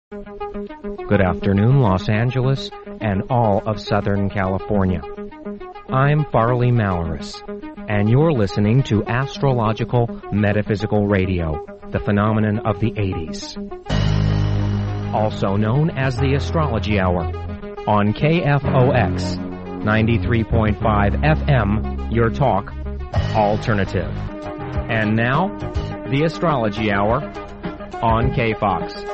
Good afternoon, Los Angeles, and all of Southern California. I'm Farley Malaris, and you're listening to Astrological Metaphysical Radio, the phenomenon of the 80s. Also known as the Astrology Hour, on KFOX 93.5 FM, your talk, alternative. And now, the Astrology Hour on KFOX.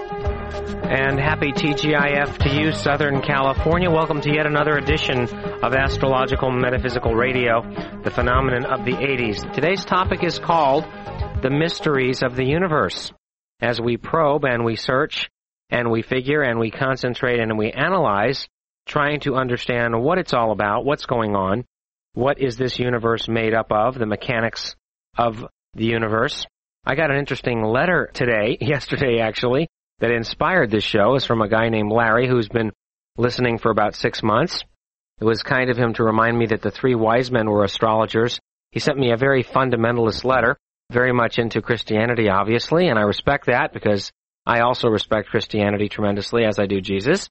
And happy TGIF to you, Southern California. Welcome to yet another edition of Astrological Metaphysical Radio, the phenomenon of the 80s. Today's topic is called The Mysteries of the Universe. As we probe and we search and we figure and we concentrate and we analyze, trying to understand what it's all about, what's going on, what is this universe made up of, the mechanics of the universe. I got an interesting letter yesterday actually, that inspired this show. Is from a guy named Larry who's been listening for about 6 months. It was kind of him to remind me that the three wise men were astrologers. He sent me a very fundamentalist letter, very much into Christianity, obviously, and I respect that because I also respect Christianity tremendously, as I do Jesus.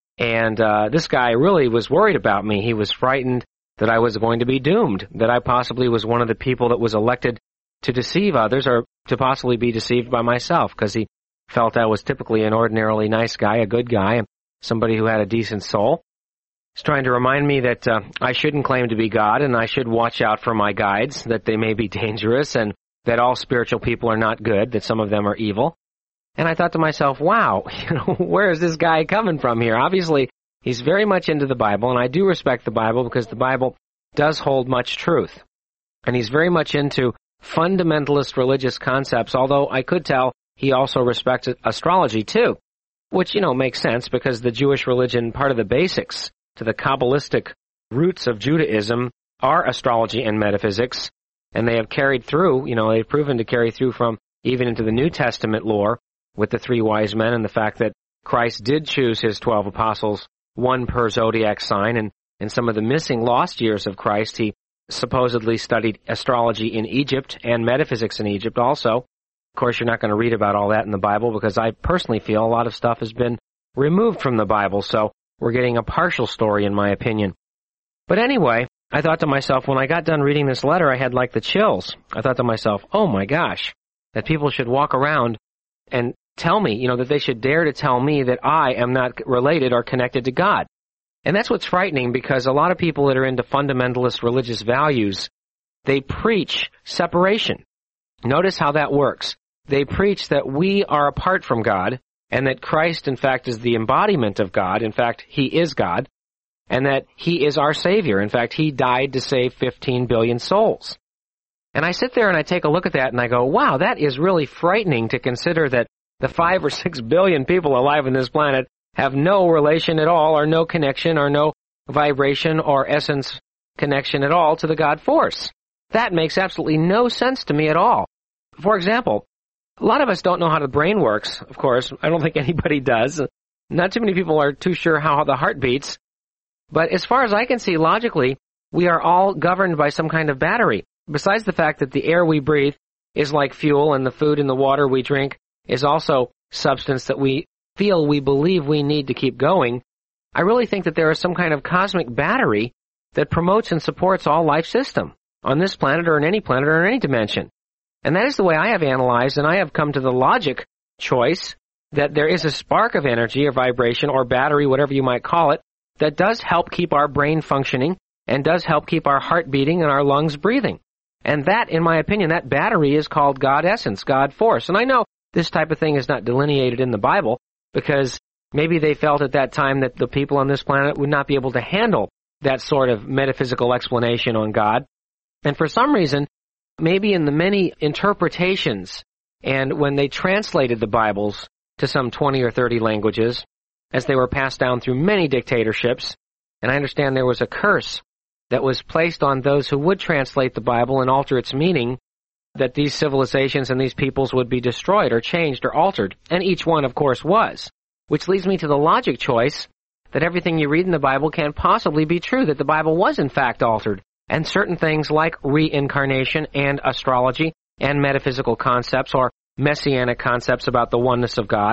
And this guy really was worried about me. He was frightened that I was going to be doomed, that I possibly was one of the people that was elected to deceive others or to possibly be deceived by myself, because he felt I was typically an ordinarily nice guy, a good guy, somebody who had a decent soul. He's trying to remind me that I shouldn't claim to be God and I should watch out for my guides, that they may be dangerous and that all spiritual people are not good, that some of them are evil. And I thought to myself, wow, where is this guy coming from here? Obviously, he's very much into the Bible, and I do respect the Bible because the Bible does hold much truth. And he's very much into fundamentalist religious concepts, although I could tell he also respects astrology, too, which, makes sense because the Jewish religion, part of the basics to the Kabbalistic roots of Judaism are astrology and metaphysics, and they have carried through, they've proven to carry through from even into the New Testament lore with the three wise men and the fact that Christ did choose his 12 apostles, one per zodiac sign, and in some of the missing lost years of Christ, he supposedly studied astrology in Egypt and metaphysics in Egypt also. Of course, you're not going to read about all that in the Bible because I personally feel a lot of stuff has been removed from the Bible, so we're getting a partial story in my opinion. But anyway, I thought to myself, when I got done reading this letter, I had like the chills. I thought to myself, oh my gosh, that people should walk around and tell me, that they should dare to tell me that I am not related or connected to God. And that's what's frightening because a lot of people that are into fundamentalist religious values, they preach separation. Notice how that works. They preach that we are apart from God, and that Christ, in fact, is the embodiment of God. In fact, he is God, and that he is our Savior. In fact, he died to save 15 billion souls. And I sit there and I take a look at that and I go, wow, that is really frightening to consider that the 5 or 6 billion people alive on this planet have no relation at all, or no connection, or no vibration or essence connection at all to the God force. That makes absolutely no sense to me at all. For example, a lot of us don't know how the brain works, of course. I don't think anybody does. Not too many people are too sure how the heart beats. But as far as I can see, logically, we are all governed by some kind of battery. Besides the fact that the air we breathe is like fuel and the food and the water we drink is also substance that we believe we need to keep going, I really think that there is some kind of cosmic battery that promotes and supports all life system on this planet or in any planet or in any dimension. And that is the way I have analyzed, and I have come to the logic choice that there is a spark of energy or vibration or battery, whatever you might call it, that does help keep our brain functioning and does help keep our heart beating and our lungs breathing. And that, in my opinion, that battery is called God essence, God force. And I know this type of thing is not delineated in the Bible because maybe they felt at that time that the people on this planet would not be able to handle that sort of metaphysical explanation on God. And for some reason, maybe in the many interpretations and when they translated the Bibles to some 20 or 30 languages, as they were passed down through many dictatorships, and I understand there was a curse that was placed on those who would translate the Bible and alter its meaning, that these civilizations and these peoples would be destroyed or changed or altered, and each one, of course, was. Which leads me to the logic choice that everything you read in the Bible can't possibly be true, that the Bible was in fact altered, and certain things like reincarnation and astrology and metaphysical concepts or messianic concepts about the oneness of God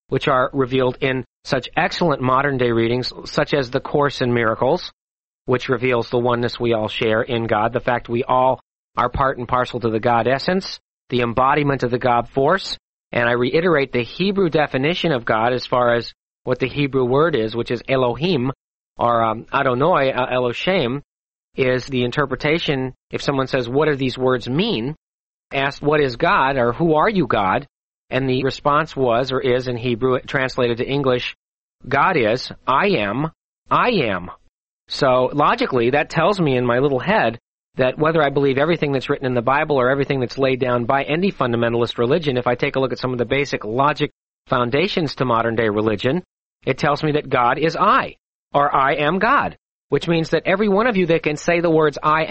which are revealed in such excellent modern-day readings, such as the Course in Miracles, which reveals the oneness we all share in God, the fact we all are part and parcel to the God essence, the embodiment of the God force, and I reiterate the Hebrew definition of God as far as what the Hebrew word is, which is Elohim, or Adonai, Elohim, is the interpretation. If someone says, what do these words mean? Asked, what is God, or who are you, God? And the response was, or is in Hebrew, translated to English, God is, I am, I am. So logically, that tells me in my little head that whether I believe everything that's written in the Bible or everything that's laid down by any fundamentalist religion, if I take a look at some of the basic logic foundations to modern-day religion, it tells me that God is I, or I am God, which means that every one of you that can say the words I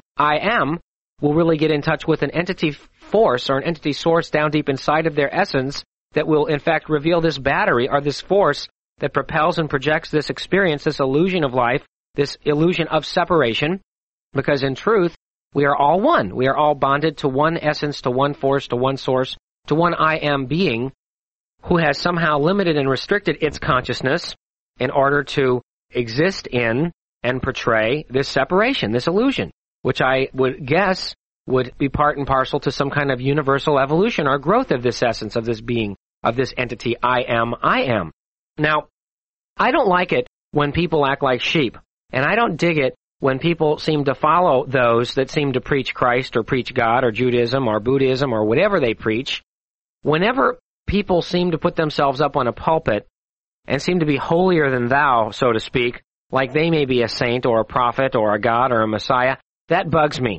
am, will really get in touch with an entity force or an entity source down deep inside of their essence that will in fact reveal this battery or this force that propels and projects this experience, this illusion of life, this illusion of separation, because in truth, we are all one. We are all bonded to one essence, to one force, to one source, to one I am being who has somehow limited and restricted its consciousness in order to exist in and portray this separation, this illusion, which I would guess would be part and parcel to some kind of universal evolution or growth of this essence, of this being, of this entity, I am, I am. Now, I don't like it when people act like sheep, and I don't dig it when people seem to follow those that seem to preach Christ or preach God or Judaism or Buddhism or whatever they preach. Whenever people seem to put themselves up on a pulpit and seem to be holier than thou, so to speak, like they may be a saint or a prophet or a God or a Messiah, that bugs me.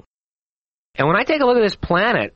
And when I take a look at this planet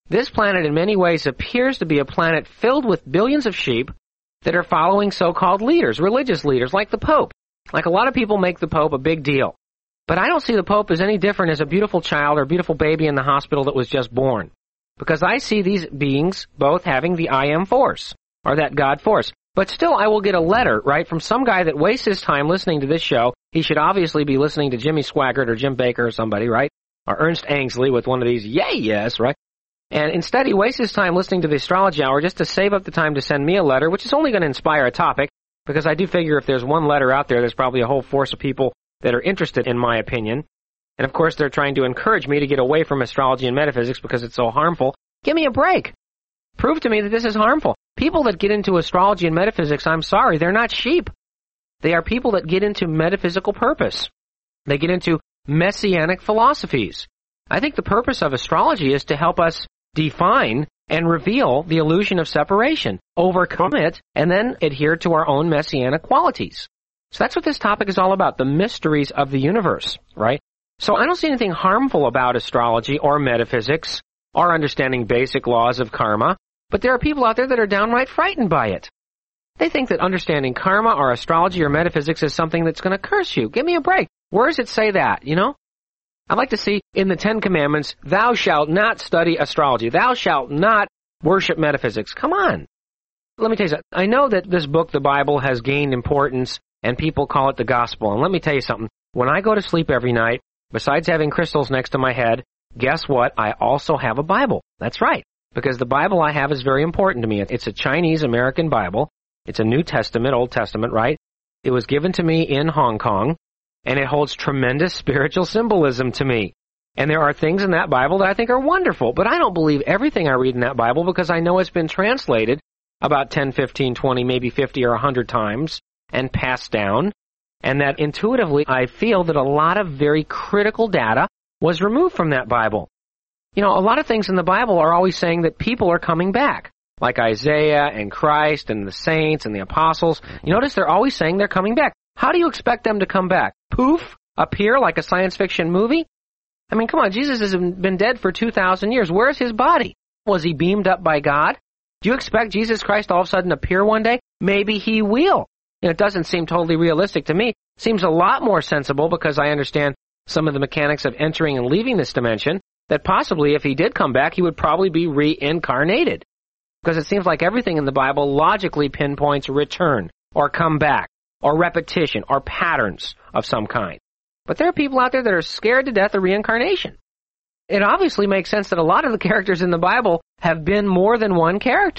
in many ways appears to be a planet filled with billions of sheep that are following so-called leaders, religious leaders, like the Pope. Like a lot of people make the Pope a big deal. But I don't see the Pope as any different as a beautiful child or beautiful baby in the hospital that was just born. Because I see these beings both having the I am force, or that God force. But still, I will get a letter, right, from some guy that wastes his time listening to this show. He should obviously be listening to Jimmy Swaggart or Jim Baker or somebody, right? Or Ernst Angsley with one of these, yay, yes, right? And instead, he wastes his time listening to the Astrology Hour just to save up the time to send me a letter, which is only going to inspire a topic, because I do figure if there's one letter out there, there's probably a whole force of people that are interested in my opinion. And of course, they're trying to encourage me to get away from astrology and metaphysics because it's so harmful. Give me a break. Prove to me that this is harmful. People that get into astrology and metaphysics, I'm sorry, they're not sheep. They are people that get into metaphysical purpose. They get into messianic philosophies. I think the purpose of astrology is to help us define and reveal the illusion of separation, overcome it, and then adhere to our own messianic qualities. So that's what this topic is all about, the mysteries of the universe, right? So I don't see anything harmful about astrology or metaphysics or understanding basic laws of karma, but there are people out there that are downright frightened by it. They think that understanding karma or astrology or metaphysics is something that's going to curse you. Give me a break. Where does it say that, you know? I'd like to see in the Ten Commandments, thou shalt not study astrology. Thou shalt not worship metaphysics. Come on. Let me tell you something. I know that this book, the Bible, has gained importance and people call it the gospel. And let me tell you something. When I go to sleep every night, besides having crystals next to my head, guess what? I also have a Bible. That's right. Because the Bible I have is very important to me. It's a Chinese-American Bible. It's a New Testament, Old Testament, right? It was given to me in Hong Kong, and it holds tremendous spiritual symbolism to me. And there are things in that Bible that I think are wonderful, but I don't believe everything I read in that Bible because I know it's been translated about 10, 15, 20, maybe 50 or 100 times and passed down, and that intuitively I feel that a lot of very critical data was removed from that Bible. You know, a lot of things in the Bible are always saying that people are coming back, like Isaiah and Christ and the saints and the apostles. You notice they're always saying they're coming back. How do you expect them to come back? Poof? Appear like a science fiction movie? I mean, come on, Jesus has been dead for 2,000 years. Where's his body? Was he beamed up by God? Do you expect Jesus Christ all of a sudden appear one day? Maybe he will. You know, it doesn't seem totally realistic to me. It seems a lot more sensible because I understand some of the mechanics of entering and leaving this dimension, that possibly if he did come back, he would probably be reincarnated. Because it seems like everything in the Bible logically pinpoints return, or come back, or repetition, or patterns of some kind. But there are people out there that are scared to death of reincarnation. It obviously makes sense that a lot of the characters in the Bible have been more than one character.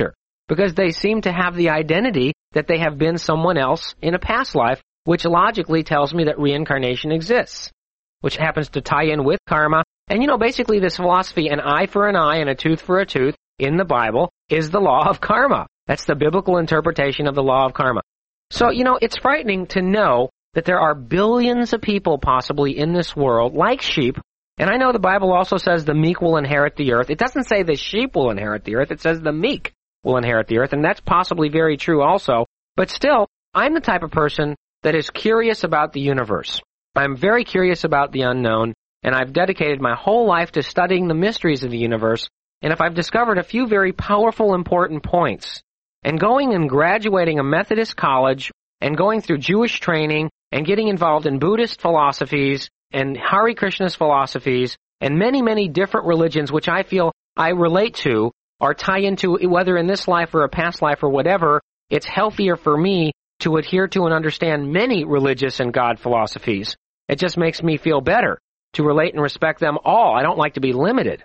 because they seem to have the identity that they have been someone else in a past life, which logically tells me that reincarnation exists, which happens to tie in with karma. And basically this philosophy, an eye for an eye and a tooth for a tooth, in the Bible, is the law of karma. That's the biblical interpretation of the law of karma. So, it's frightening to know that there are billions of people possibly in this world, like sheep. And I know the Bible also says the meek will inherit the earth. It doesn't say the sheep will inherit the earth. It says the meek will inherit the earth. And that's possibly very true also. But still, I'm the type of person that is curious about the universe. I'm very curious about the unknown. And I've dedicated my whole life to studying the mysteries of the universe. And if I've discovered a few very powerful, important points, and going and graduating a Methodist college, and going through Jewish training, and getting involved in Buddhist philosophies, and Hare Krishna's philosophies, and many, many different religions which I feel I relate to, or tie into, whether in this life or a past life or whatever, it's healthier for me to adhere to and understand many religious and God philosophies. It just makes me feel better to relate and respect them all. I don't like to be limited.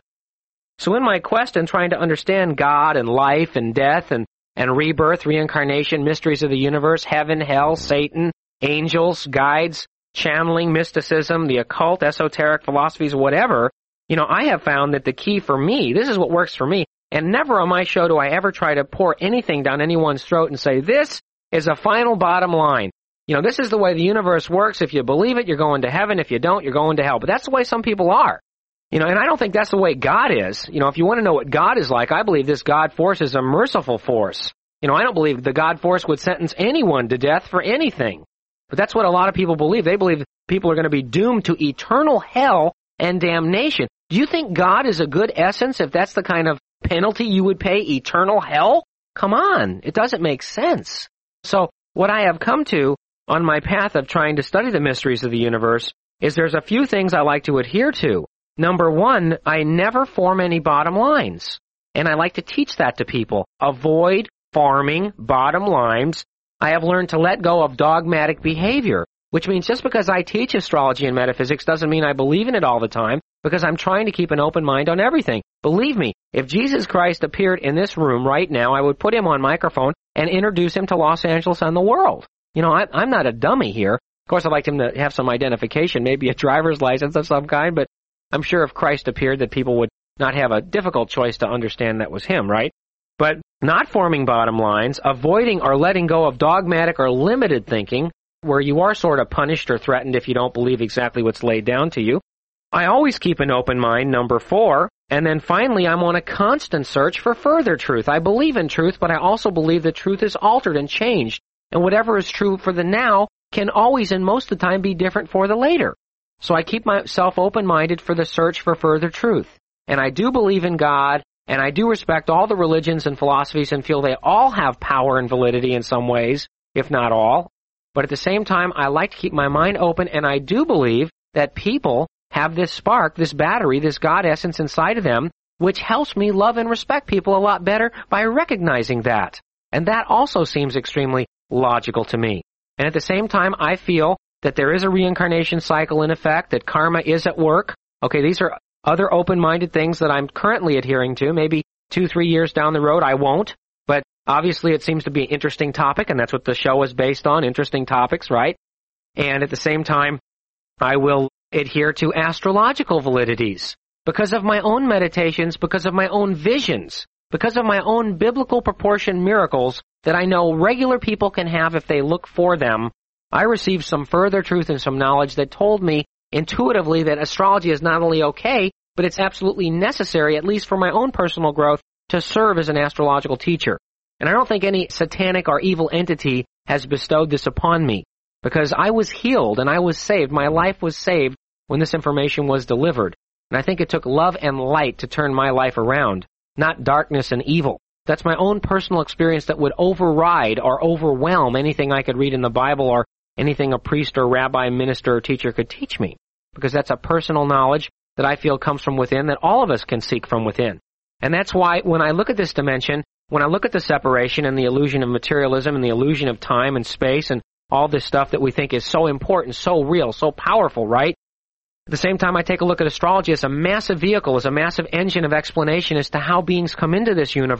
So in my quest in trying to understand God and life and death and rebirth, reincarnation, mysteries of the universe, heaven, hell, Satan, angels, guides, channeling, mysticism, the occult, esoteric philosophies, whatever, I have found that the key for me, this is what works for me, and never on my show do I ever try to pour anything down anyone's throat and say, this is a final bottom line. This is the way the universe works. If you believe it, you're going to heaven. If you don't, you're going to hell. But that's the way some people are. And I don't think that's the way God is. If you want to know what God is like, I believe this God force is a merciful force. I don't believe the God force would sentence anyone to death for anything. But that's what a lot of people believe. They believe people are going to be doomed to eternal hell and damnation. Do you think God is a good essence if that's the kind of penalty you would pay, eternal hell? Come on, it doesn't make sense. So what I have come to on my path of trying to study the mysteries of the universe is there's a few things I like to adhere to. Number one, I never form any bottom lines. And I like to teach that to people. Avoid forming bottom lines. I have learned to let go of dogmatic behavior, which means just because I teach astrology and metaphysics doesn't mean I believe in it all the time, because I'm trying to keep an open mind on everything. Believe me, if Jesus Christ appeared in this room right now, I would put him on microphone and introduce him to Los Angeles and the world. I'm not a dummy here. Of course, I'd like him to have some identification, maybe a driver's license of some kind, but I'm sure if Christ appeared that people would not have a difficult choice to understand that was him, right? But not forming bottom lines, avoiding or letting go of dogmatic or limited thinking, where you are sort of punished or threatened if you don't believe exactly what's laid down to you. I always keep an open mind, number 4. And then finally, I'm on a constant search for further truth. I believe in truth, but I also believe that truth is altered and changed. And whatever is true for the now can always and most of the time be different for the later. So I keep myself open-minded for the search for further truth. And I do believe in God, and I do respect all the religions and philosophies and feel they all have power and validity in some ways, if not all. But at the same time, I like to keep my mind open, and I do believe that people have this spark, this battery, this God essence inside of them, which helps me love and respect people a lot better by recognizing that. And that also seems extremely logical to me. And at the same time, I feel that there is a reincarnation cycle in effect, that karma is at work. Okay, these are other open-minded things that I'm currently adhering to. Maybe 2-3 years down the road, I won't. But obviously, it seems to be an interesting topic, and that's what the show is based on, interesting topics, right? And at the same time, I will adhere to astrological validities because of my own meditations, because of my own visions, because of my own biblical proportion miracles that I know regular people can have if they look for them. I received some further truth and some knowledge that told me intuitively that astrology is not only okay, but it's absolutely necessary, at least for my own personal growth, to serve as an astrological teacher. And I don't think any satanic or evil entity has bestowed this upon me, because I was healed and I was saved. My life was saved when this information was delivered. And I think it took love and light to turn my life around, not darkness and evil. That's my own personal experience that would override or overwhelm anything I could read in the Bible or anything a priest or rabbi, minister or teacher could teach me, because that's a personal knowledge that I feel comes from within, that all of us can seek from within. And that's why when I look at this dimension, when I look at the separation and the illusion of materialism and the illusion of time and space and all this stuff that we think is so important, so real, so powerful, right? At the same time, I take a look at astrology as a massive vehicle, as a massive engine of explanation as to how beings come into this universe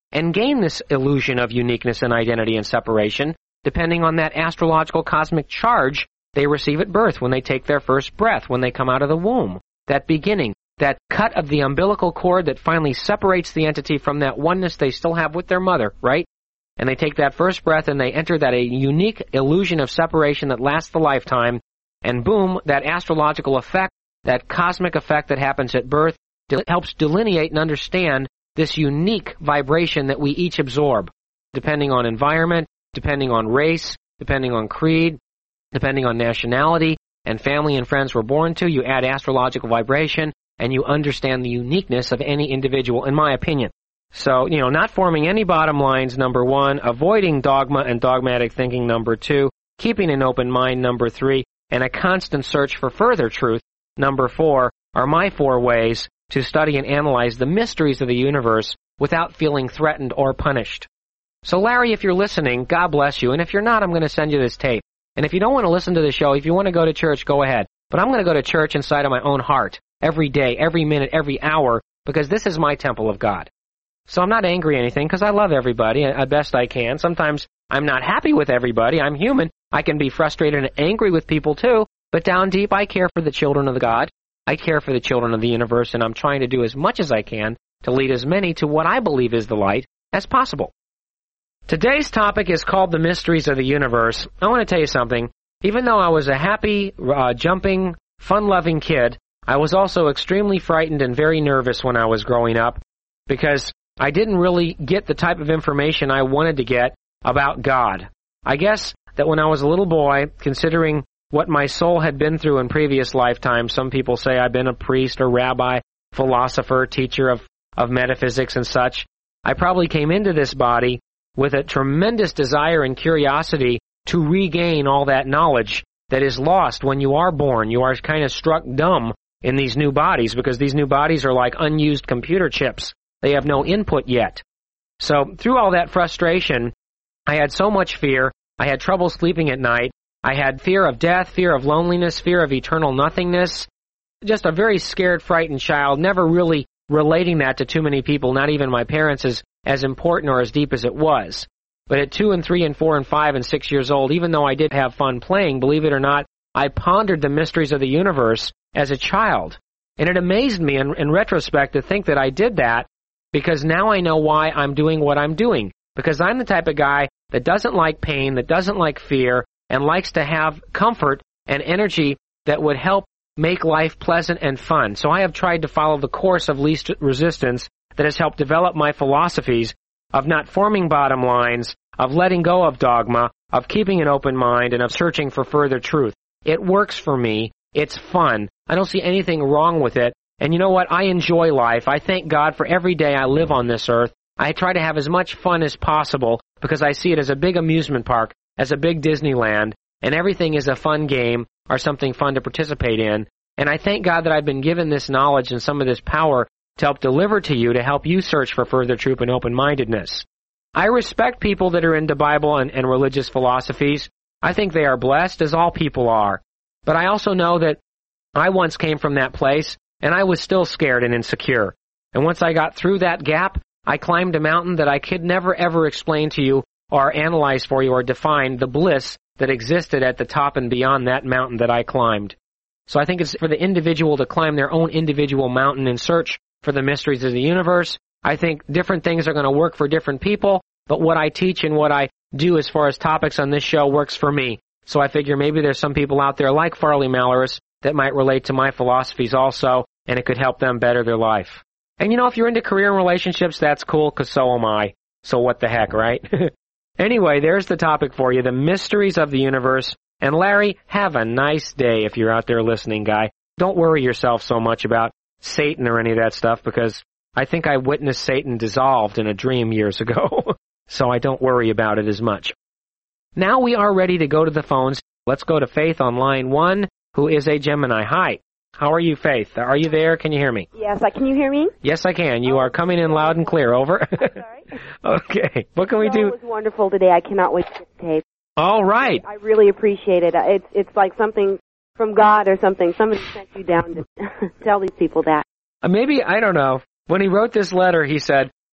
and gain this illusion of uniqueness and identity and separation, depending on that astrological cosmic charge they receive at birth, when they take their first breath, when they come out of the womb. That beginning, that cut of the umbilical cord that finally separates the entity from that oneness they still have with their mother, right? And they take that first breath and they enter that a unique illusion of separation that lasts the lifetime, and boom, that astrological effect, that cosmic effect that happens at birth, helps delineate and understand this unique vibration that we each absorb, depending on environment, depending on race, depending on creed, depending on nationality, and family and friends we're born to. You add astrological vibration, and you understand the uniqueness of any individual, in my opinion. So, not forming any bottom lines, number one, avoiding dogma and dogmatic thinking, number two, keeping an open mind, number three, and a constant search for further truth, number four, are my 4 ways to study and analyze the mysteries of the universe without feeling threatened or punished. So, Larry, if you're listening, God bless you, and if you're not, I'm going to send you this tape. And if you don't want to listen to the show, if you want to go to church, go ahead. But I'm going to go to church inside of my own heart, every day, every minute, every hour, because this is my temple of God. So I'm not angry or anything, because I love everybody as best I can. Sometimes I'm not happy with everybody. I'm human. I can be frustrated and angry with people too, but down deep I care for the children of the God. I care for the children of the universe, and I'm trying to do as much as I can to lead as many to what I believe is the light as possible. Today's topic is called The Mysteries of the Universe. I want to tell you something. Even though I was a happy, jumping, fun-loving kid, I was also extremely frightened and very nervous when I was growing up, because I didn't really get the type of information I wanted to get about God. I guess that when I was a little boy, considering what my soul had been through in previous lifetimes, some people say I've been a priest or rabbi, philosopher, teacher of metaphysics and such, I probably came into this body with a tremendous desire and curiosity to regain all that knowledge that is lost when you are born. You are kind of struck dumb in these new bodies, because these new bodies are like unused computer chips. They have no input yet. So through all that frustration, I had so much fear. I had trouble sleeping at night. I had fear of death, fear of loneliness, fear of eternal nothingness. Just a very scared, frightened child, never really relating that to too many people, not even my parents, as important or as deep as it was. But at 2 and 3 and 4 and 5 and 6 years old, even though I did have fun playing, believe it or not, I pondered the mysteries of the universe as a child. And it amazed me in retrospect to think that I did that, because now I know why I'm doing what I'm doing. Because I'm the type of guy that doesn't like pain, that doesn't like fear, and likes to have comfort and energy that would help make life pleasant and fun. So I have tried to follow the course of least resistance that has helped develop my philosophies of not forming bottom lines, of letting go of dogma, of keeping an open mind, and of searching for further truth. It works for me. It's fun. I don't see anything wrong with it. And you know what? I enjoy life. I thank God for every day I live on this earth. I try to have as much fun as possible, because I see it as a big amusement park, as a big Disneyland, and everything is a fun game or something fun to participate in. And I thank God that I've been given this knowledge and some of this power to help deliver to you, to help you search for further truth and open-mindedness. I respect people that are into Bible and religious philosophies. I think they are blessed, as all people are. But I also know that I once came from that place, and I was still scared and insecure. And once I got through that gap, I climbed a mountain that I could never ever explain to you or analyze for you or define the bliss that existed at the top and beyond that mountain that I climbed. So I think it's for the individual to climb their own individual mountain in search for the mysteries of the universe. I think different things are going to work for different people, but what I teach and what I do as far as topics on this show works for me. So I figure maybe there's some people out there like Farley Malorus that might relate to my philosophies also, and it could help them better their life. And if you're into career and relationships, that's cool, because so am I. So what the heck, right? Anyway, there's the topic for you, the mysteries of the universe. And Larry, have a nice day if you're out there listening, guy. Don't worry yourself so much about Satan or any of that stuff, because I think I witnessed Satan dissolved in a dream years ago. So I don't worry about it as much. Now we are ready to go to the phones. Let's go to Faith on line 1, who is a Gemini. Hi. How are you, Faith? Are you there? Can you hear me? Yes, can you hear me? Yes, I can. You are coming in loud and clear. Over. Sorry. Okay. What can we do? It was wonderful today. I cannot wait to get the tape. All right. I really appreciate it. It's like something from God or something. Somebody sent you down to tell these people that. Maybe, I don't know. When he wrote this letter, he said,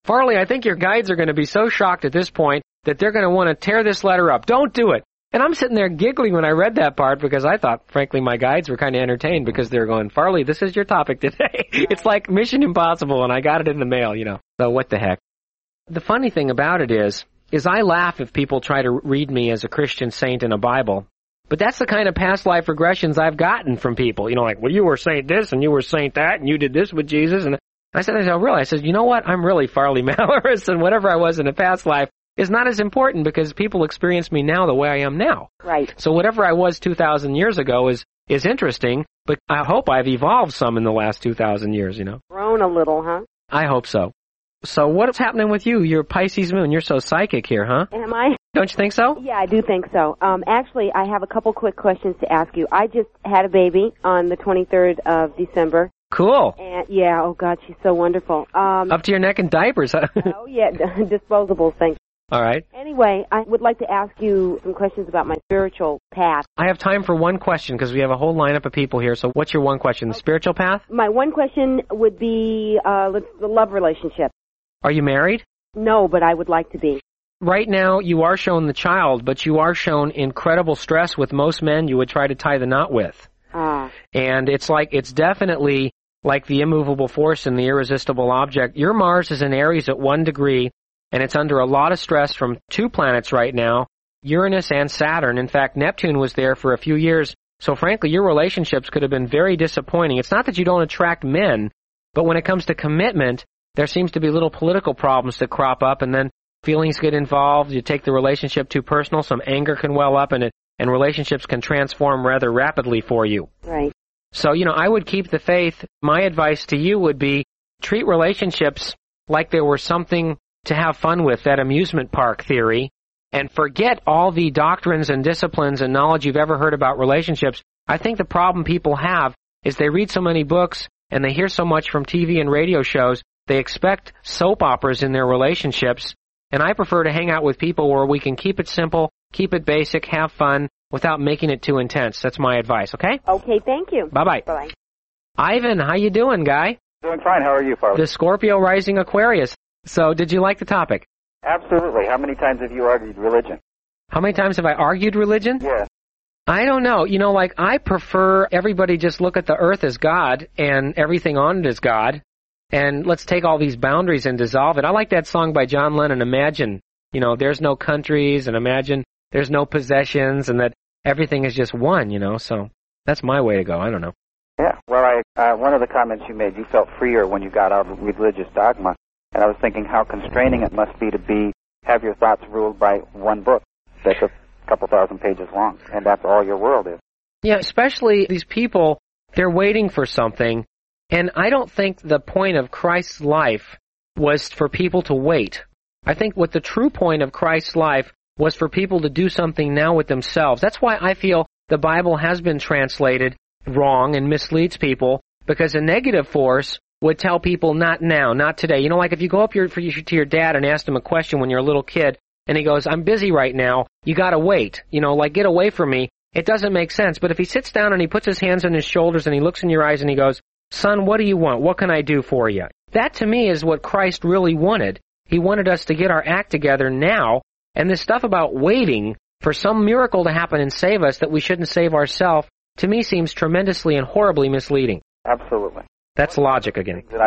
Farley, I think your guides are going to be so shocked at this point that they're going to want to tear this letter up. Don't do it. And I'm sitting there giggling when I read that part because I thought, frankly, my guides were kind of entertained because they're going, Farley, this is your topic today. It's like Mission Impossible, and I got it in the mail, you know. So what the heck. The funny thing about it is I laugh if people try to read me as a Christian saint in a Bible. But that's the kind of past life regressions I've gotten from people. You know, like, well, you were saint this, and you were saint that, and you did this with Jesus. And I said, really? I said, you know what? I'm really Farley Malorus, and whatever I was in a past life is not as important because people experience me now the way I am now. Right. So whatever I was 2,000 years ago is interesting, but I hope I've evolved some in the last 2,000 years, you know. Grown a little, huh? I hope so. So what's happening with you? You're Pisces moon. You're so psychic here, huh? Am I? Don't you think so? Yeah, I do think so. Actually, I have a couple quick questions to ask you. I just had a baby on the 23rd of December. Cool. And yeah, oh God, she's so wonderful. Up to your neck in diapers, huh? Oh yeah, disposables, thank you. All right. Anyway, I would like to ask you some questions about my spiritual path. I have time for one question because we have a whole lineup of people here. So what's your one question? The spiritual path? My one question would be the love relationship. Are you married? No, but I would like to be. Right now, you are shown the child, but you are shown incredible stress with most men you would try to tie the knot with. Ah. And it's definitely like the immovable force and the irresistible object. Your Mars is in Aries at 1 degree, and it's under a lot of stress from 2 planets right now, Uranus and Saturn. In fact, Neptune was there for a few years. So frankly, your relationships could have been very disappointing. It's not that you don't attract men, but when it comes to commitment, there seems to be little political problems that crop up, and then feelings get involved. You take the relationship too personal. Some anger can well up, and relationships can transform rather rapidly for you. Right. So, you know, I would keep the faith. My advice to you would be treat relationships like they were something to have fun with, that amusement park theory, and forget all the doctrines and disciplines and knowledge you've ever heard about relationships. I think the problem people have is they read so many books and they hear so much from TV and radio shows, they expect soap operas in their relationships, and I prefer to hang out with people where we can keep it simple, keep it basic, have fun, without making it too intense. That's my advice, okay? Okay, thank you. Bye-bye. Bye-bye. Ivan, how you doing, guy? Doing fine. How are you, Farley? The Scorpio rising Aquarius. So, did you like the topic? Absolutely. How many times have you argued religion? How many times have I argued religion? Yes. I don't know. You know, like, I prefer everybody just look at the earth as God and everything on it as God, and let's take all these boundaries and dissolve it. I like that song by John Lennon, Imagine, you know, there's no countries, and imagine there's no possessions, and that everything is just one, you know, so that's my way to go. I don't know. Yeah. Well, one of the comments you made, you felt freer when you got out of religious dogma, and I was thinking how constraining it must be to have your thoughts ruled by one book that's a couple thousand pages long, and that's all your world is. Yeah, especially these people, they're waiting for something, and I don't think the point of Christ's life was for people to wait. I think what the true point of Christ's life was for people to do something now with themselves. That's why I feel the Bible has been translated wrong and misleads people, because a negative force would tell people not now, not today. You know, like if you go up to your dad and ask him a question when you're a little kid, and he goes, I'm busy right now, you gotta wait. You know, like, get away from me. It doesn't make sense. But if he sits down and he puts his hands on his shoulders and he looks in your eyes and he goes, son, what do you want? What can I do for you? That to me is what Christ really wanted. He wanted us to get our act together now, and this stuff about waiting for some miracle to happen and save us that we shouldn't save ourselves, to me seems tremendously and horribly misleading. Absolutely. That's logic again. That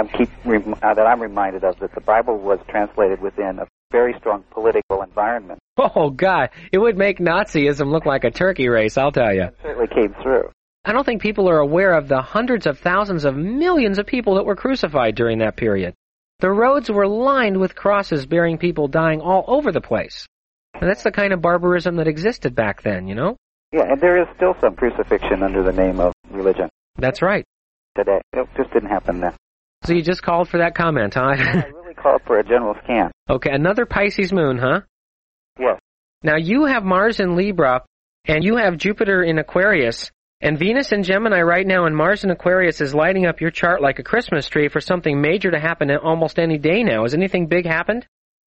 I'm reminded of, that the Bible was translated within a very strong political environment. Oh, God. It would make Nazism look like a turkey race, I'll tell you. It certainly came through. I don't think people are aware of the hundreds of thousands of millions of people that were crucified during that period. The roads were lined with crosses bearing people dying all over the place. And that's the kind of barbarism that existed back then, you know? Yeah, and there is still some crucifixion under the name of religion. That's right. Today. It just didn't happen then. So you just called for that comment, huh? I really called for a general scan. Okay, another Pisces moon, huh? Yes. Now you have Mars in Libra, and you have Jupiter in Aquarius, and Venus in Gemini right now, and Mars in Aquarius is lighting up your chart like a Christmas tree for something major to happen almost any day now. Has anything big happened?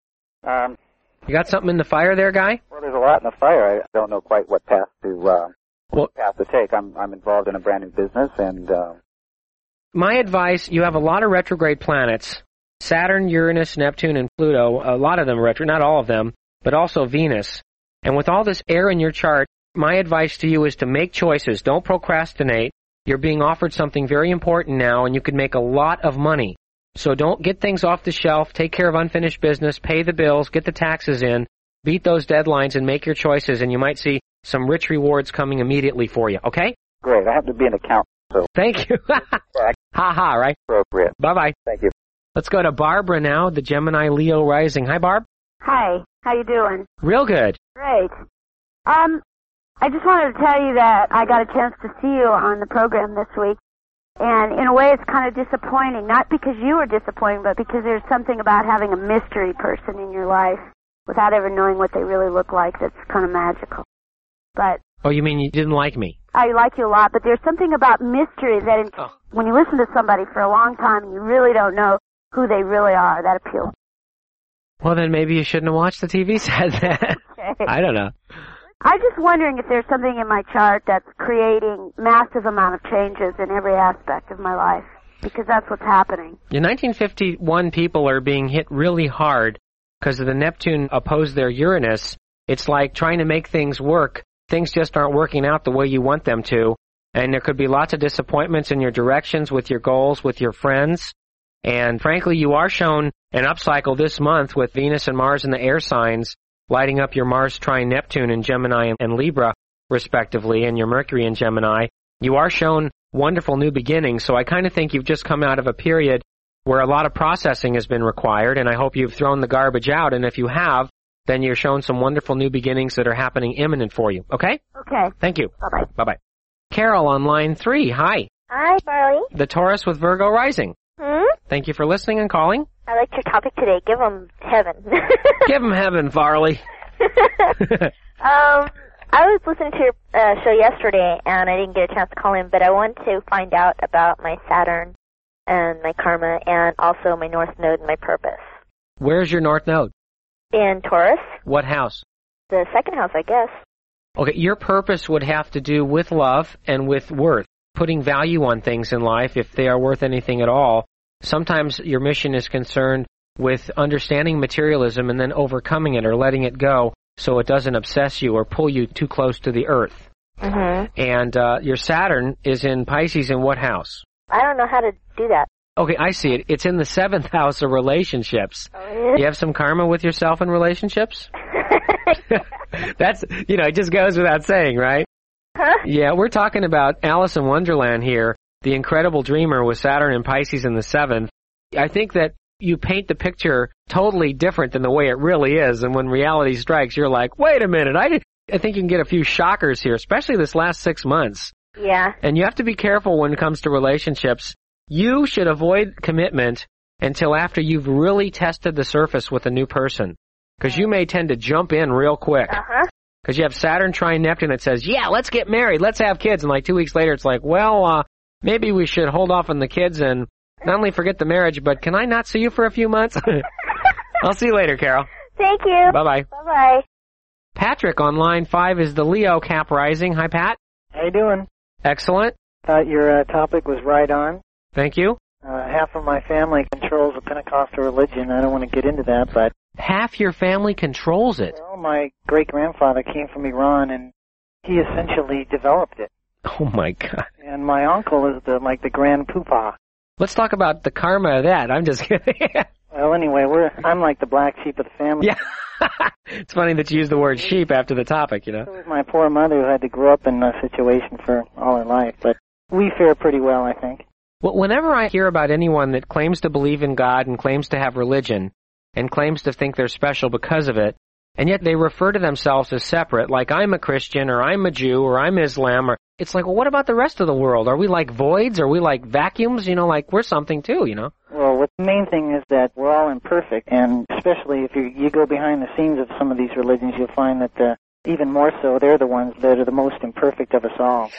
You got something in the fire there, guy? Well, there's a lot in the fire. I don't know quite what path to take. I'm involved in a brand new business, and my advice, you have a lot of retrograde planets, Saturn, Uranus, Neptune, and Pluto, a lot of them are retro, not all of them, but also Venus. And with all this air in your chart, my advice to you is to make choices. Don't procrastinate. You're being offered something very important now, and you could make a lot of money. So don't get things off the shelf. Take care of unfinished business. Pay the bills. Get the taxes in. Beat those deadlines and make your choices, and you might see some rich rewards coming immediately for you, okay? Great. I happen to be an accountant, so... Thank you. Ha-ha, right? Appropriate. Bye-bye. Thank you. Let's go to Barbara now, the Gemini Leo rising. Hi, Barb. Hi. How you doing? Real good. Great. I just wanted to tell you that I got a chance to see you on the program this week. And in a way, it's kind of disappointing. Not because you were disappointing, but because there's something about having a mystery person in your life without ever knowing what they really look like that's kind of magical. But... Oh, you mean you didn't like me? I like you a lot, but there's something about mystery that when you listen to somebody for a long time and you really don't know who they really are, that appeals. Well, then maybe you shouldn't have watched the TV set then. Okay. I don't know. I'm just wondering if there's something in my chart that's creating massive amount of changes in every aspect of my life, because that's what's happening. In 1951, people are being hit really hard because of the Neptune opposed their Uranus. It's like trying to make things work. Things just aren't working out the way you want them to, and there could be lots of disappointments in your directions, with your goals, with your friends. And frankly, you are shown an upcycle this month with Venus and Mars in the air signs, lighting up your Mars trine Neptune in Gemini and Libra, respectively, and your Mercury in Gemini. You are shown wonderful new beginnings, so I kind of think you've just come out of a period where a lot of processing has been required, and I hope you've thrown the garbage out, and if you have, then you're shown some wonderful new beginnings that are happening imminent for you. Okay? Okay. Thank you. Bye-bye. Bye-bye. Carol on line 3. Hi. Hi, Barley. The Taurus with Virgo rising. Thank you for listening and calling. I liked your topic today. Give them heaven. Give them heaven, Farley. I was listening to your show yesterday, and I didn't get a chance to call in, but I want to find out about my Saturn and my karma, and also my North Node and my purpose. Where's your North Node? In Taurus. What house? The second house, I guess. Okay, your purpose would have to do with love and with worth, putting value on things in life if they are worth anything at all. Sometimes your mission is concerned with understanding materialism and then overcoming it or letting it go so it doesn't obsess you or pull you too close to the earth. And your Saturn is in Pisces in what house? I don't know how to do that. Okay, I see it. It's in the 7th house of relationships. Oh, you have some karma with yourself in relationships? That's, it just goes without saying, right? Huh? Yeah, we're talking about Alice in Wonderland here, the incredible dreamer with Saturn and Pisces in the 7th. I think that you paint the picture totally different than the way it really is, and when reality strikes, you're like, wait a minute, I think you can get a few shockers here, especially this last 6 months. Yeah. And you have to be careful when it comes to relationships. You should avoid commitment until after you've really tested the surface with a new person, because you may tend to jump in real quick. Because you have Saturn trine Neptune that says, yeah, let's get married, let's have kids, and like 2 weeks later it's like, well, maybe we should hold off on the kids and not only forget the marriage, but can I not see you for a few months? I'll see you later, Carol. Thank you. Bye-bye. Bye-bye. Patrick on line 5 is the Leo Cap rising. Hi, Pat. How you doing? Excellent. Thought your topic was right on. Thank you. Half of my family controls the Pentecostal religion. I don't want to get into that, but... Half your family controls it? Well, my great-grandfather came from Iran, and he essentially developed it. Oh, my God. And my uncle is the grand poopah. Let's talk about the karma of that. I'm just kidding. Well, anyway, I'm like the black sheep of the family. Yeah. It's funny that you use the word sheep after the topic, So was my poor mother, who had to grow up in a situation for all her life. But we fare pretty well, I think. Well, whenever I hear about anyone that claims to believe in God and claims to have religion and claims to think they're special because of it, and yet they refer to themselves as separate, like I'm a Christian or I'm a Jew or I'm Islam, or it's like, well, what about the rest of the world? Are we like voids? Are we like vacuums? Like we're something too, Well, the main thing is that we're all imperfect, and especially if you go behind the scenes of some of these religions, you'll find that even more so, they're the ones that are the most imperfect of us all.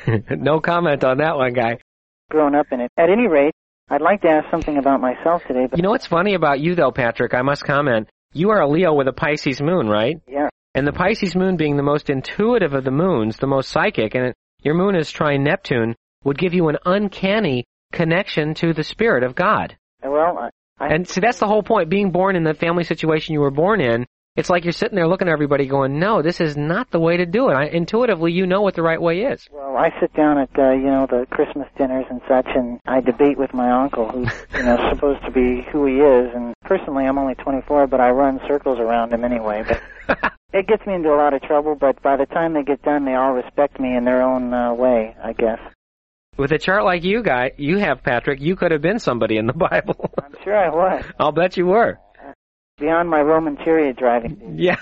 No comment on that one, guy. Grown up in it. At any rate, I'd like to ask something about myself today. But you know what's funny about you, though, Patrick? I must comment. You are a Leo with a Pisces moon, right? Yeah. And the Pisces moon being the most intuitive of the moons, the most psychic, and your moon is trine Neptune, would give you an uncanny connection to the spirit of God. Well, And see, that's the whole point. Being born in the family situation you were born in, it's like you're sitting there looking at everybody going, no, this is not the way to do it. Intuitively, you know what the right way is. Well, I sit down at, the Christmas dinners and such, and I debate with my uncle, who's, supposed to be who he is. And personally, I'm only 24, but I run circles around him anyway. But it gets me into a lot of trouble, but by the time they get done, they all respect me in their own way, I guess. With a chart like you have, Patrick, you could have been somebody in the Bible. I'm sure I was. I'll bet you were. Beyond my Roman chariot driving. Yeah.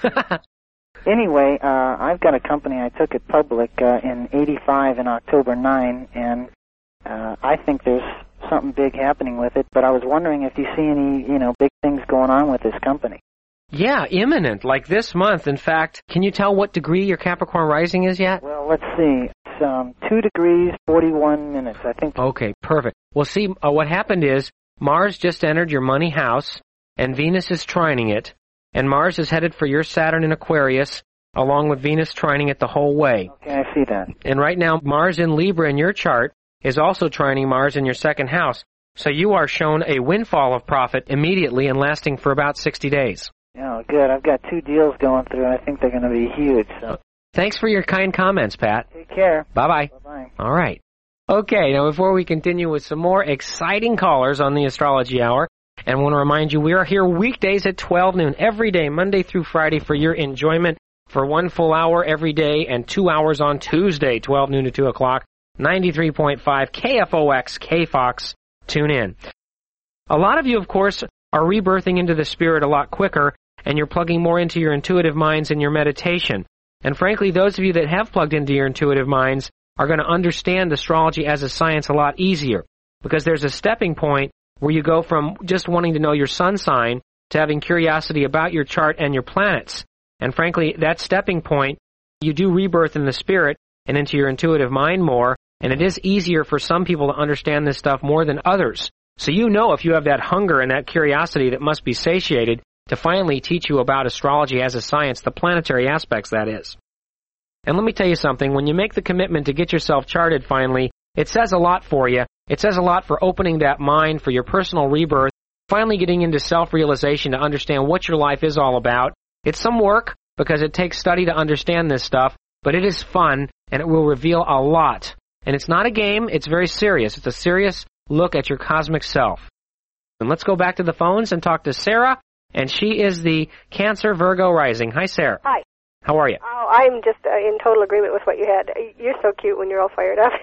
Anyway, I've got a company. I took it public in '85 in October 9, and I think there's something big happening with it, but I was wondering if you see any, big things going on with this company. Yeah, imminent, like this month. In fact, can you tell what degree your Capricorn rising is yet? Well, let's see. It's 2 degrees, 41 minutes, I think. Okay, perfect. Well, see, what happened is Mars just entered your money house, and Venus is trining it, and Mars is headed for your Saturn in Aquarius, along with Venus trining it the whole way. Okay, I see that. And right now, Mars in Libra in your chart is also trining Mars in your second house, so you are shown a windfall of profit immediately and lasting for about 60 days. Oh, good. I've got 2 deals going through, and I think they're going to be huge. So. Thanks for your kind comments, Pat. Take care. Bye-bye. Bye-bye. All right. Okay, now before we continue with some more exciting callers on the Astrology Hour, and I want to remind you, we are here weekdays at 12 noon every day, Monday through Friday, for your enjoyment for 1 full hour every day and 2 hours on Tuesday, 12 noon to 2 o'clock, 93.5 KFOX, KFOX. Tune in. A lot of you, of course, are rebirthing into the spirit a lot quicker, and you're plugging more into your intuitive minds in your meditation. And frankly, those of you that have plugged into your intuitive minds are going to understand astrology as a science a lot easier, because there's a stepping point where you go from just wanting to know your sun sign to having curiosity about your chart and your planets. And frankly, that stepping point, you do rebirth in the spirit and into your intuitive mind more, and it is easier for some people to understand this stuff more than others. So you know if you have that hunger and that curiosity that must be satiated to finally teach you about astrology as a science, the planetary aspects, that is. And let me tell you something, when you make the commitment to get yourself charted finally, it says a lot for you. It says a lot for opening that mind for your personal rebirth, finally getting into self-realization to understand what your life is all about. It's some work because it takes study to understand this stuff, but it is fun and it will reveal a lot. And it's not a game, it's very serious. It's a serious look at your cosmic self. And let's go back to the phones and talk to Sarah, and she is the Cancer Virgo rising. Hi, Sarah. Hi. How are you? Oh, I'm just in total agreement with what you had. You're so cute when you're all fired up.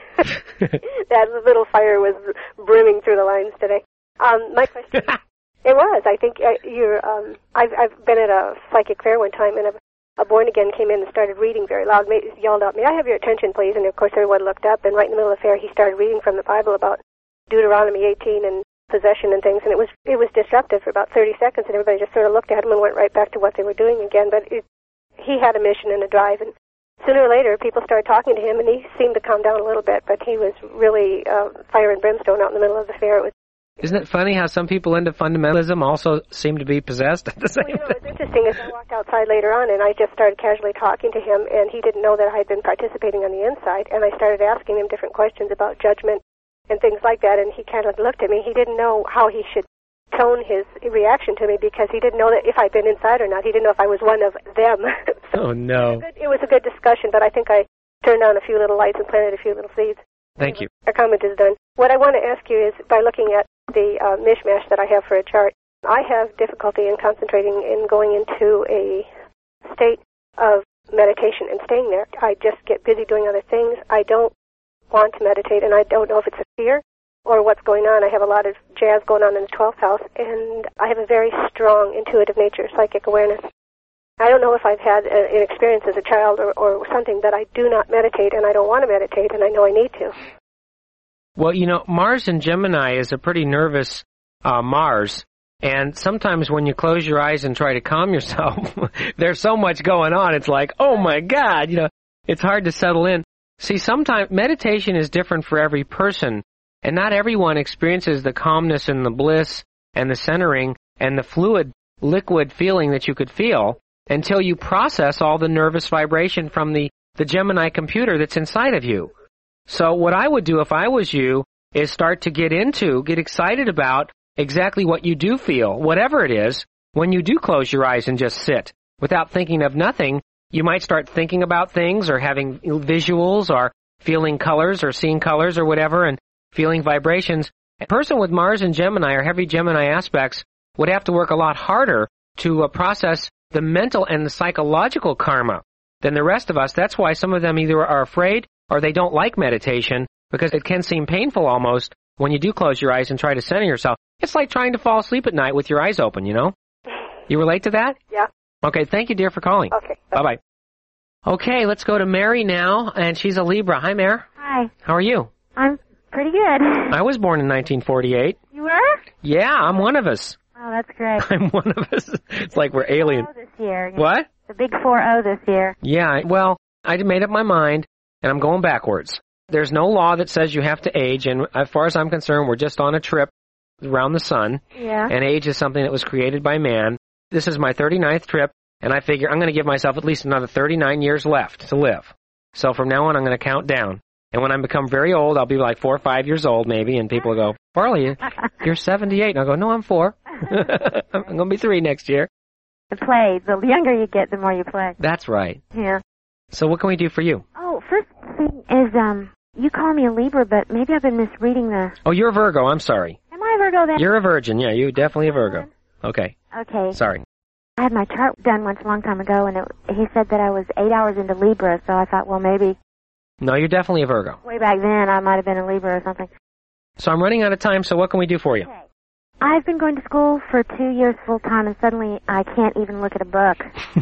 That little fire was brimming through the lines today. My question, it was. I think you're. I've been at a psychic fair one time, and a born again came in and started reading very loud. Yelled out, "May I have your attention, please?" And of course, everyone looked up, and right in the middle of the fair, he started reading from the Bible about Deuteronomy 18 and possession and things, and it was disruptive for about 30 seconds, and everybody just sort of looked at him and went right back to what they were doing again. But he had a mission and a drive, and sooner or later, people started talking to him, and he seemed to calm down a little bit, but he was really fire and brimstone out in the middle of the fair. Isn't it funny how some people into fundamentalism also seem to be possessed at the same time? It's interesting. As I walked outside later on, and I just started casually talking to him, and he didn't know that I had been participating on the inside, and I started asking him different questions about judgment and things like that, and he kind of looked at me. He didn't know how he should tone his reaction to me because he didn't know that if I'd been inside or not. He didn't know if I was one of them. So, oh, no. It was a good discussion, but I think I turned on a few little lights and planted a few little seeds. Thank you. Our comment is done. What I want to ask you is, by looking at the mishmash that I have for a chart, I have difficulty in concentrating in going into a state of meditation and staying there. I just get busy doing other things. I don't want to meditate, and I don't know if it's a fear or what's going on. I have a lot of jazz going on in the 12th house, and I have a very strong intuitive nature, psychic awareness. I don't know if I've had an experience as a child or something that I do not meditate, and I don't want to meditate, and I know I need to. Well, you know, Mars in Gemini is a pretty nervous Mars, and sometimes when you close your eyes and try to calm yourself, there's so much going on, it's like, oh my God, you know, it's hard to settle in. See, sometimes meditation is different for every person, and not everyone experiences the calmness and the bliss and the centering and the fluid, liquid feeling that you could feel until you process all the nervous vibration from the Gemini computer that's inside of you. So what I would do if I was you is start to get excited about exactly what you do feel, whatever it is, when you do close your eyes and just sit without thinking of nothing. You might start thinking about things or having visuals or feeling colors or seeing colors or whatever and feeling vibrations. A person with Mars and Gemini or heavy Gemini aspects would have to work a lot harder to process the mental and the psychological karma than the rest of us. That's why some of them either are afraid or they don't like meditation, because it can seem painful almost when you do close your eyes and try to center yourself. It's like trying to fall asleep at night with your eyes open, you know? You relate to that? Yeah. Okay, thank you, dear, for calling. Okay. Bye-bye. Okay, let's go to Mary now, and she's a Libra. Hi, Mary. Hi. How are you? I'm pretty good. I was born in 1948. You were? Yeah, I'm one of us. Oh, that's great. I'm one of us. It's like we're alien. 4-0 this year. What? The big 4-0 this year. Yeah, well, I made up my mind, and I'm going backwards. There's no law that says you have to age, and as far as I'm concerned, we're just on a trip around the sun. Yeah. And age is something that was created by man. This is my 39th trip, and I figure I'm going to give myself at least another 39 years left to live. So from now on, I'm going to count down. And when I become very old, I'll be like 4 or 5 years old maybe, and people will go, Farley, you're 78. And I'll go, no, I'm 4. I'm going to be 3 next year. To play. The younger you get, the more you play. That's right. Yeah. So what can we do for you? Oh, first thing is, you call me a Libra, but maybe I've been misreading the... Oh, you're a Virgo. I'm sorry. Am I a Virgo then? You're a Virgin. Yeah, you're definitely a Virgo. Okay. Okay. Sorry. I had my chart done once a long time ago, and he said that I was 8 hours into Libra, so I thought, well, maybe... No, you're definitely a Virgo. Way back then, I might have been a Libra or something. So I'm running out of time, so what can we do for you? Okay. I've been going to school for 2 years full time, and suddenly I can't even look at a book.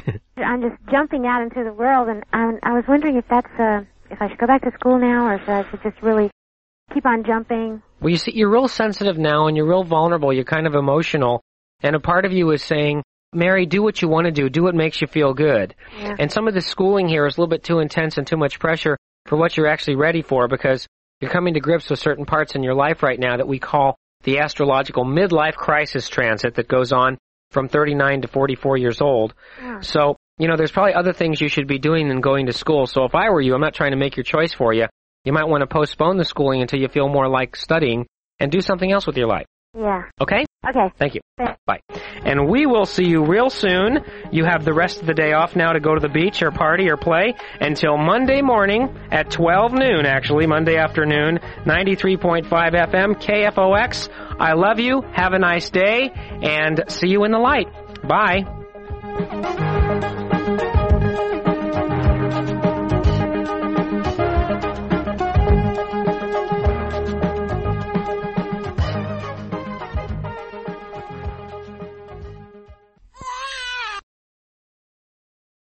I'm just jumping out into the world, and I was wondering if that's if I should go back to school now, or if I should just really keep on jumping. Well, you see, you're real sensitive now, and you're real vulnerable. You're kind of emotional, and a part of you is saying, Mary, do what you want to do. Do what makes you feel good. Yeah. And some of the schooling here is a little bit too intense and too much pressure for what you're actually ready for, because you're coming to grips with certain parts in your life right now that we call the astrological midlife crisis transit that goes on from 39 to 44 years old. Yeah. So, you know, there's probably other things you should be doing than going to school. So if I were you, I'm not trying to make your choice for you. You might want to postpone the schooling until you feel more like studying and do something else with your life. Yeah. Okay? Okay. Thank you. Thanks. Bye. And we will see you real soon. You have the rest of the day off now to go to the beach or party or play until Monday morning at 12 noon, actually, Monday afternoon, 93.5 FM, KFOX. I love you. Have a nice day, and see you in the light. Bye.